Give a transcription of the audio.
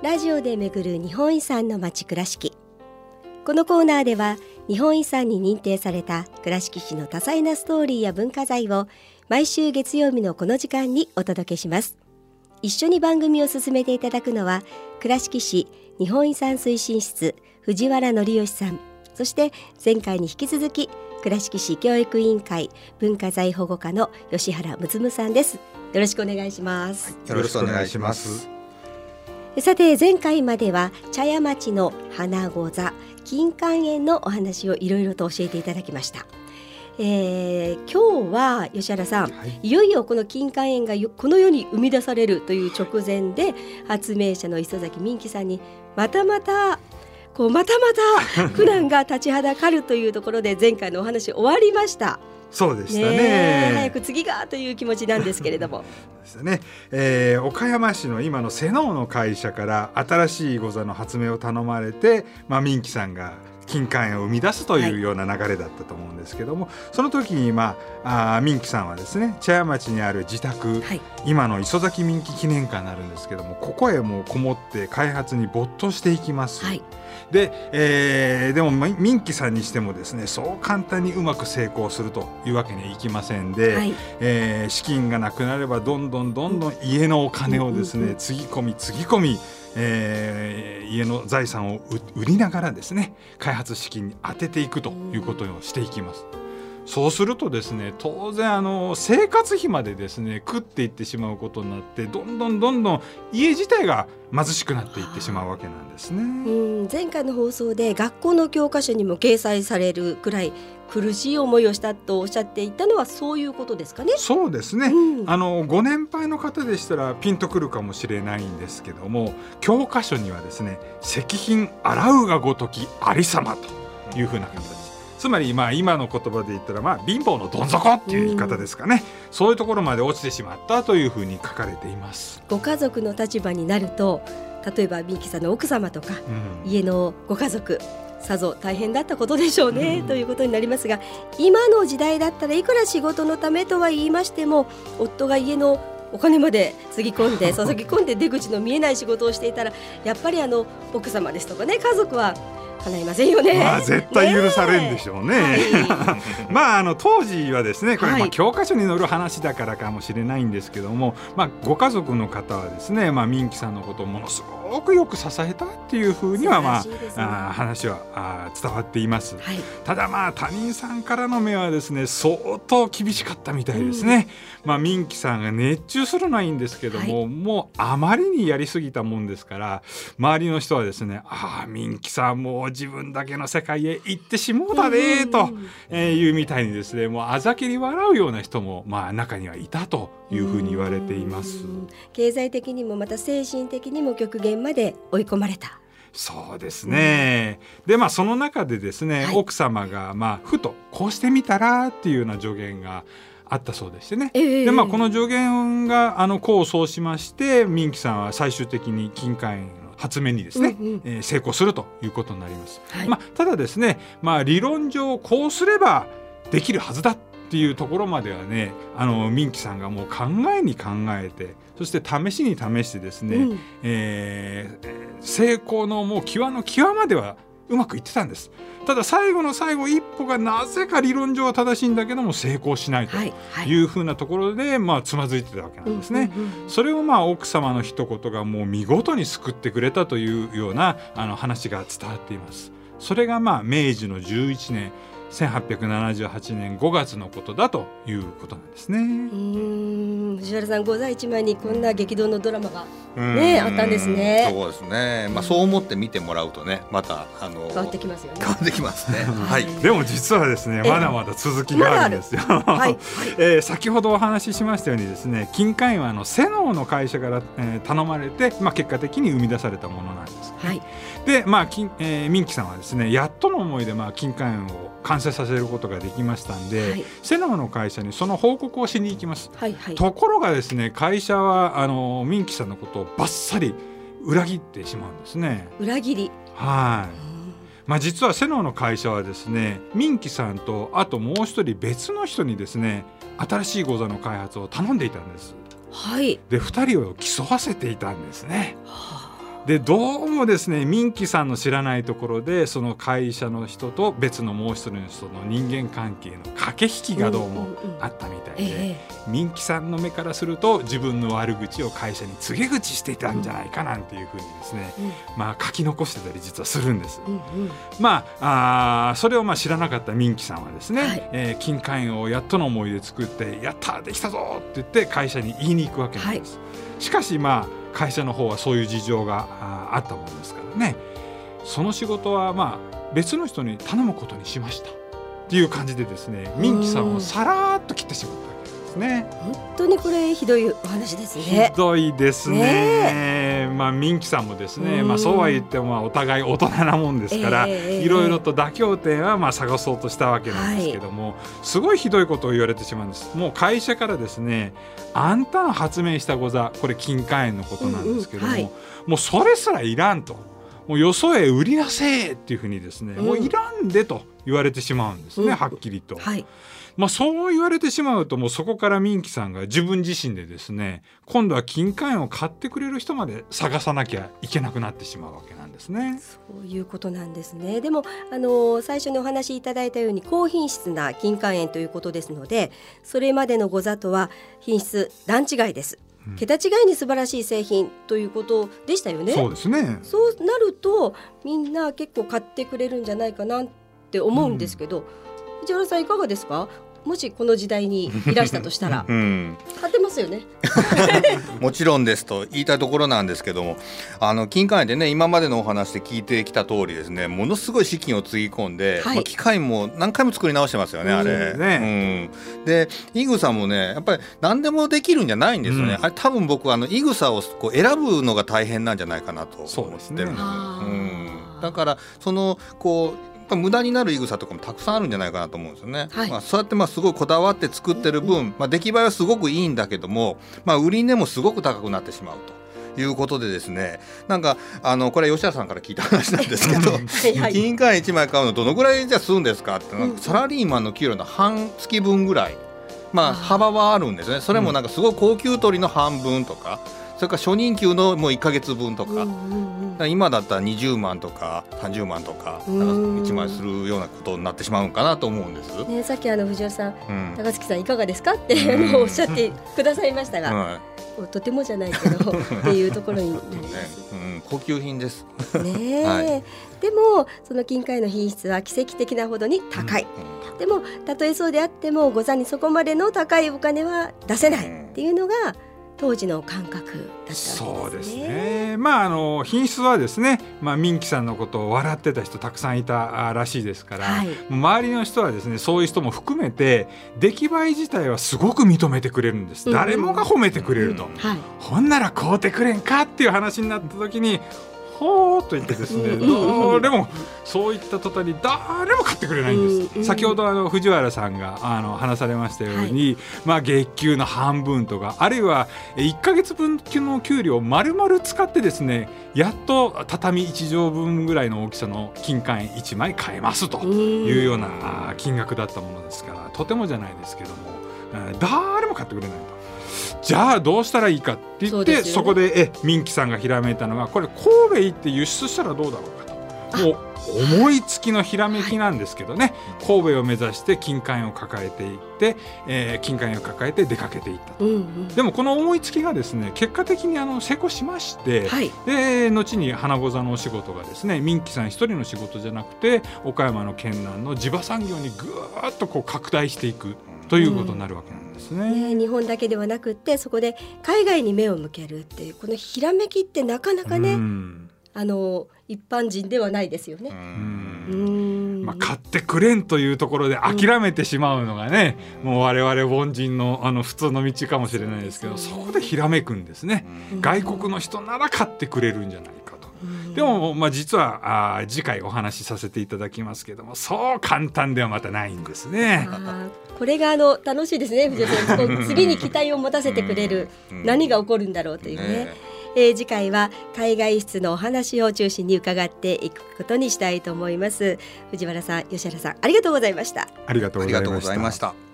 ラジオで巡る日本遺産の街倉敷。このコーナーでは日本遺産に認定された倉敷市の多彩なストーリーや文化財を毎週月曜日のこの時間にお届けします。一緒に番組を進めていただくのは倉敷市日本遺産推進室藤原則義さん、そして前回に引き続き倉敷市教育委員会文化財保護課の吉原睦さんです。よろしくお願いします。 よろしくお願いします。 さて前回までは茶屋町の花御座金柑園のお話をいろいろと教えていただきました。今日は吉原さん、いよいよこの金柑園がこの世に生み出されるという直前で、発明者の磯崎民喜さんにまたまた苦難が立ちはだかるというところで前回のお話終わりました。 そうでしたね。 早く次がという気持ちなんですけれどもですね、岡山市の今の瀬能の会社から新しい御座の発明を頼まれて、民喜さんが金柑園を生み出すというような流れだったと思うんですけども、その時に民喜さんはですね、茶屋町にある自宅、今の磯崎民喜記念館になるんですけども、ここへもうこもって開発に没頭していきます。でも民喜さんにしてもですね、そう簡単にうまく成功するというわけにはいきませんで、資金がなくなればどんどん家のお金をですね、つぎ込み家の財産を売りながらですね、開発資金に当てていくということをしていきます。そうするとですね、当然生活費までですね食っていってしまうことになって、どんどん家自体が貧しくなっていってしまうわけなんですね。 前回の放送で学校の教科書にも掲載されるくらい苦しい思いをしたとおっしゃっていたのはそういうことですかね。 そうですね、ご年配の方でしたらピンとくるかもしれないんですけども、教科書にはですね、石品洗うがごときありさまというふうな形、つまり今の言葉で言ったら貧乏のどん底っていう言い方ですかね、そういうところまで落ちてしまったというふうに書かれています。 ご家族の立場になると、例えば民喜さんの奥様とか、家のご家族さぞ大変だったことでしょうね、ということになりますが、今の時代だったらいくら仕事のためとは言いましても、夫が家のお金まで注ぎ込んで出口の見えない仕事をしていたら、やっぱり奥様ですとかね、家族は叶いませんよね。 絶対許されるんでしょうね。当時はですね、これ教科書に載る話だからかもしれないんですけども、ご家族の方はですね、民喜さんのことをものすごくよく支えたっていうふうには話は伝わっています。ただ他人さんからの目はですね、相当厳しかったみたいですね。民喜さんが熱中するのはいいんですけども、もうあまりにやりすぎたもんですから、周りの人はですね、民喜さんもう自分だけの世界へ行ってしもうだねというみたいにですね、もうあざけり笑うような人も中にはいたというふうに言われています。 経済的にもまた精神的にも極限まで追い込まれた。 そうですね。でその中でですね、奥様がふとこうしてみたらっていうような助言があったそうでしてね、でこの助言が功を奏しまして、民喜さんは最終的に金柑園の発明にですね、成功するということになります。ただですね、理論上こうすればできるはずだっていうところまではね、民喜さんがもう考えて、そして試しに試してですね、成功のもう際の際まではうまくいってたんです。ただ最後の最後一歩がなぜか理論上は正しいんだけども成功しないというふうなところでつまずいてたわけなんですね。それを奥様の一言がもう見事に救ってくれたというような話が伝わっています。それが明治の11年1878年5月のことだということなんですね。 藤原さん、御座一枚にこんな激動のドラマが、あったんですね。 そうですね、そう思って見てもらうとね、また変わってきますよね。 変わってきますね。 でも実はですね、まだまだ続きがあるんですよ。先ほどお話ししましたようにですね、金柑園は瀬能の会社から頼まれて、結果的に生み出されたものなんです。で民喜さんはですね、やっとの思いで金柑園を完成させることができましたんで、瀬能の会社にその報告をしに行きます。ところがですね、会社は民喜さんのことをバッサリ裏切ってしまうんですね。 裏切り。 実は瀬能の会社はですね、民喜さんとあともう一人別の人にですね、新しい御座の開発を頼んでいたんです。で2人を競わせていたんですね。 でどうもですねミンキさんの知らないところでその会社の人と別のもう一人の人の人間関係の駆け引きがどうもあったみたいで、ミンキさんの目からすると自分の悪口を会社に告げ口していたんじゃないかなんていうふうにですね、書き残してたり実はするんです。それを知らなかったミンキさんはですね、金塊園をやっとの思いで作ってやったできたぞって言って会社に言いに行くわけなんです。しかし会社の方はそういう事情があったものですからね、その仕事は別の人に頼むことにしましたっていう感じでですね、ミンキさんをさらっと切ってしまったわけですね。 本当にこれひどいお話ですね。 ひどいですね。ミンキさんもですね、そうは言ってもお互い大人なもんですから、いろいろと妥協点は探そうとしたわけなんですけども、すごいひどいことを言われてしまうんです。もう会社からですね、あんたの発明したござ、これ金塊園のことなんですけども、もうそれすらいらんと、もうよそへ売りなせっていうふうにですね、もういらんでと言われてしまうんですね、はっきりと。そう言われてしまうと、もうそこからミンキさんが自分自身でですね、今度は金塊園を買ってくれる人まで探さなきゃいけなくなってしまうわけなんですね。 そういうことなんですね。でも最初にお話しいただいたように高品質な金塊園ということですので、それまでのござとは品質段違いです。桁違いに素晴らしい製品ということでしたよね。 そうですね。 そうなるとみんな結構買ってくれるんじゃないかなって思うんですけど、藤原さんいかがですか？もしこの時代にいらしたとしたら、買ってますよね。 もちろんですと言いたいところなんですけども、金塊園でね、今までのお話で聞いてきた通りですね、ものすごい資金をつぎ込んで、機械も何回も作り直してますよね、あれ。でイグサもね、やっぱり何でもできるんじゃないんですよね。あれ多分僕イグサを選ぶのが大変なんじゃないかなと思ってるんです。だから無駄になるイグサとかもたくさんあるんじゃないかなと思うんですよね。そうやってすごいこだわって作ってる分、出来栄えはすごくいいんだけども、売り値もすごく高くなってしまうということでですね、これ吉原さんから聞いた話なんですけど金塊1枚買うのどのぐらいじゃするんですかって、サラリーマンの給料の半月分ぐらい、幅はあるんですね。それもすごい高級取りの半分とか、それから初任給のもう1ヶ月分とか、今だったら20万とか30万とか1枚するようなことになってしまうかなと思うんです、 さっき藤原さん、高槻さんいかがですかっておっしゃってくださいましたが、とてもじゃないけどっていうところになります。 高級品ですね。でもその金塊の品質は奇跡的なほどに高い。でもたとえそうであってもござにそこまでの高いお金は出せないっていうのが当時の感覚だったわけですね。 そうですね。品質はですね、ミンキさんのことを笑ってた人たくさんいたらしいですから、周りの人はですね、そういう人も含めて出来栄え自体はすごく認めてくれるんです。誰もが褒めてくれると、ほんなら買うてくれんかっていう話になった時に、ほーっと言ってですね、誰もそういった途端に誰も買ってくれないんです。先ほど藤原さんが話されましたように、月給の半分とか、あるいは1ヶ月分の給料を丸々使ってですね、やっと畳1畳分ぐらいの大きさの金塊1枚買えますというような金額だったものですから、とてもじゃないですけども、誰も買ってくれないと。じゃあどうしたらいいかって言って、そこでミンキさんがひらめいたのが、これ神戸行って輸出したらどうだろうかと。もう思いつきのひらめきなんですけどね、神戸を目指して金塊園を抱えていって、金塊園を抱えて出かけていったと、でもこの思いつきがですね、結果的に成功しまして、で後に花ござのお仕事がですね、ミンキさん一人の仕事じゃなくて岡山の県南の地場産業にぐーっと拡大していくということになるわけなんですね。 日本だけではなくって、そこで海外に目を向けるっていう、このひらめきってなかなかね、一般人ではないですよね。 買ってくれんというところで諦めてしまうのがね、もう我々凡人の普通の道かもしれないですけど、そこでひらめくんですね。外国の人なら買ってくれるんじゃないかと。でも実は次回お話しさせていただきますけども、そう簡単ではまたないんですね。 これが楽しいですね、藤原さん。次に期待を持たせてくれる、何が起こるんだろうというね。次回は海外輸出のお話を中心に伺っていくことにしたいと思います。藤原さん、吉原さん、ありがとうございました。 ありがとうございました。